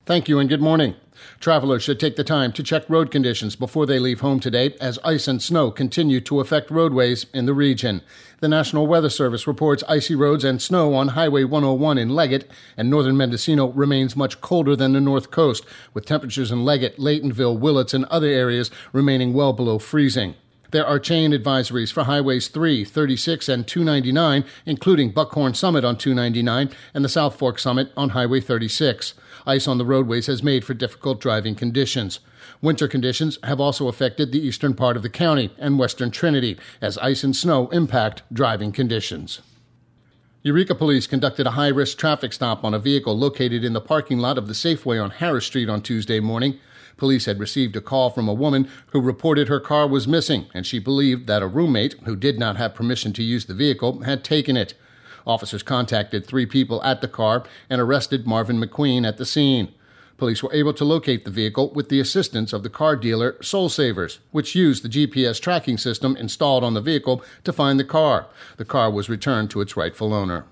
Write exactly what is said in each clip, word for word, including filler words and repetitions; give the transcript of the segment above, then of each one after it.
Thank you and good morning. Travelers should take the time to check road conditions before they leave home today as ice and snow continue to affect roadways in the region. The National Weather Service reports icy roads and snow on Highway one oh one in Leggett, and northern Mendocino remains much colder than the north coast, with temperatures in Leggett, Laytonville, Willits, and other areas remaining well below freezing. There are chain advisories for Highways three, thirty-six, and two ninety-nine, including Buckhorn Summit on two ninety-nine and the South Fork Summit on Highway thirty-six. Ice on the roadways has made for difficult driving conditions. Winter conditions have also affected the eastern part of the county and western Trinity, as ice and snow impact driving conditions. Eureka Police conducted a high-risk traffic stop on a vehicle located in the parking lot of the Safeway on Harris Street on Tuesday morning. Police had received a call from a woman who reported her car was missing, and she believed that a roommate, who did not have permission to use the vehicle, had taken it. Officers contacted three people at the car and arrested Marvin McQueen at the scene. Police were able to locate the vehicle with the assistance of the car dealer Soul Savers, which used the G P S tracking system installed on the vehicle to find the car. The car was returned to its rightful owner.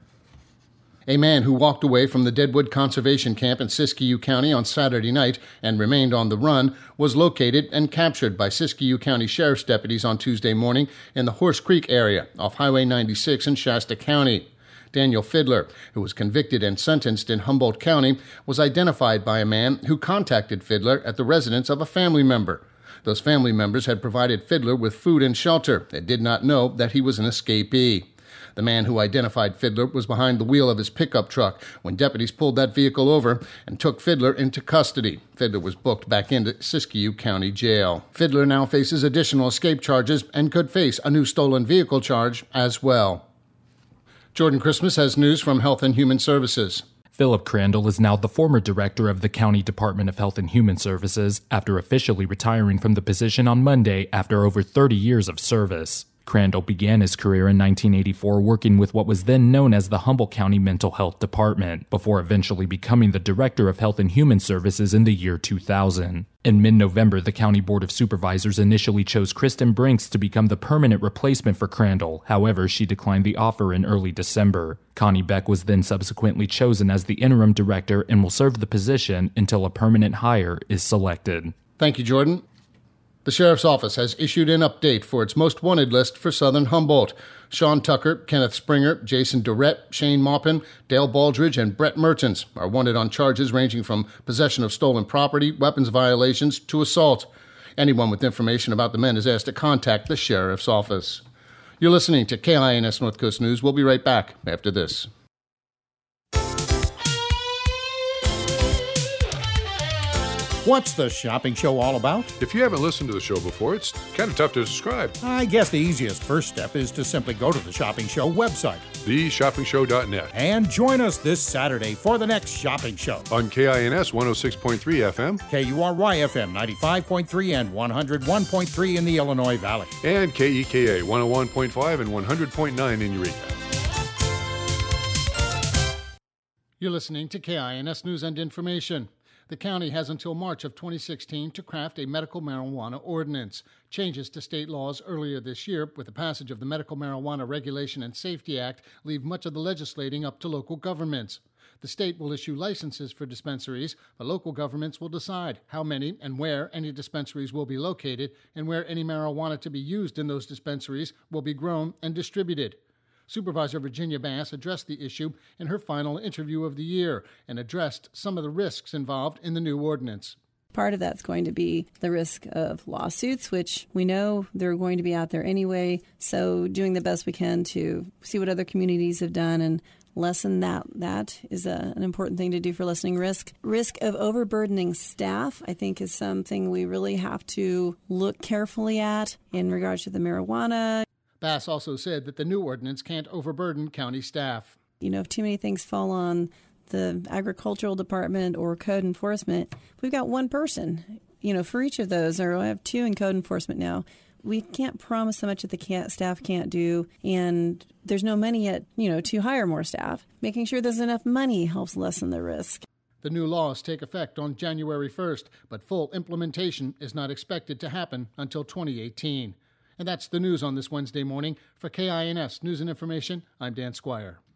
A man who walked away from the Deadwood Conservation Camp in Siskiyou County on Saturday night and remained on the run was located and captured by Siskiyou County Sheriff's deputies on Tuesday morning in the Horse Creek area off Highway ninety-six in Shasta County. Daniel Fiddler, who was convicted and sentenced in Humboldt County, was identified by a man who contacted Fiddler at the residence of a family member. Those family members had provided Fiddler with food and shelter and did not know that he was an escapee. The man who identified Fiddler was behind the wheel of his pickup truck when deputies pulled that vehicle over and took Fiddler into custody. Fiddler was booked back into Siskiyou County Jail. Fiddler now faces additional escape charges and could face a new stolen vehicle charge as well. Jordan Christmas has news from Health and Human Services. Philip Crandall is now the former director of the County Department of Health and Human Services after officially retiring from the position on Monday after over thirty years of service. Crandall began his career in nineteen eighty-four working with what was then known as the Humboldt County Mental Health Department, before eventually becoming the Director of Health and Human Services in the year two thousand. In mid-November, the County Board of Supervisors initially chose Kristen Brinks to become the permanent replacement for Crandall. However, she declined the offer in early December. Connie Beck was then subsequently chosen as the interim director and will serve the position until a permanent hire is selected. Thank you, Jordan. The Sheriff's Office has issued an update for its most wanted list for Southern Humboldt. Sean Tucker, Kenneth Springer, Jason Durrett, Shane Maupin, Dale Baldridge, and Brett Mertens are wanted on charges ranging from possession of stolen property, weapons violations, to assault. Anyone with information about the men is asked to contact the Sheriff's Office. You're listening to K I N S North Coast News. We'll be right back after this. What's the shopping show all about? If you haven't listened to the show before, it's kind of tough to describe. I guess the easiest first step is to simply go to the Shopping Show website, the shopping show dot net, and join us this Saturday for the next shopping show. On K I N S one oh six point three F M, K U R Y F M ninety-five point three and one oh one point three in the Illinois Valley, and K E K A one oh one point five and one hundred point nine in Eureka. You're listening to K I N S News and Information. The county has until March of twenty sixteen to craft a medical marijuana ordinance. Changes to state laws earlier this year, with the passage of the Medical Marijuana Regulation and Safety Act, leave much of the legislating up to local governments. The state will issue licenses for dispensaries, but local governments will decide how many and where any dispensaries will be located and where any marijuana to be used in those dispensaries will be grown and distributed. Supervisor Virginia Bass addressed the issue in her final interview of the year and addressed some of the risks involved in the new ordinance. Part of that's going to be the risk of lawsuits, which we know they're going to be out there anyway. So doing the best we can to see what other communities have done and lessen that. That is a, an important thing to do for lessening risk. Risk of overburdening staff, I think, is something we really have to look carefully at in regards to the marijuana. Bass also said that the new ordinance can't overburden county staff. You know, if too many things fall on the agricultural department or code enforcement, we've got one person, you know, for each of those, or I have two in code enforcement now. We can't promise so much that the can't, staff can't do, and there's no money yet, you know, to hire more staff. Making sure there's enough money helps lessen the risk. The new laws take effect on January first, but full implementation is not expected to happen until twenty eighteen. And that's the news on this Wednesday morning. For K I N S News and Information, I'm Dan Squire.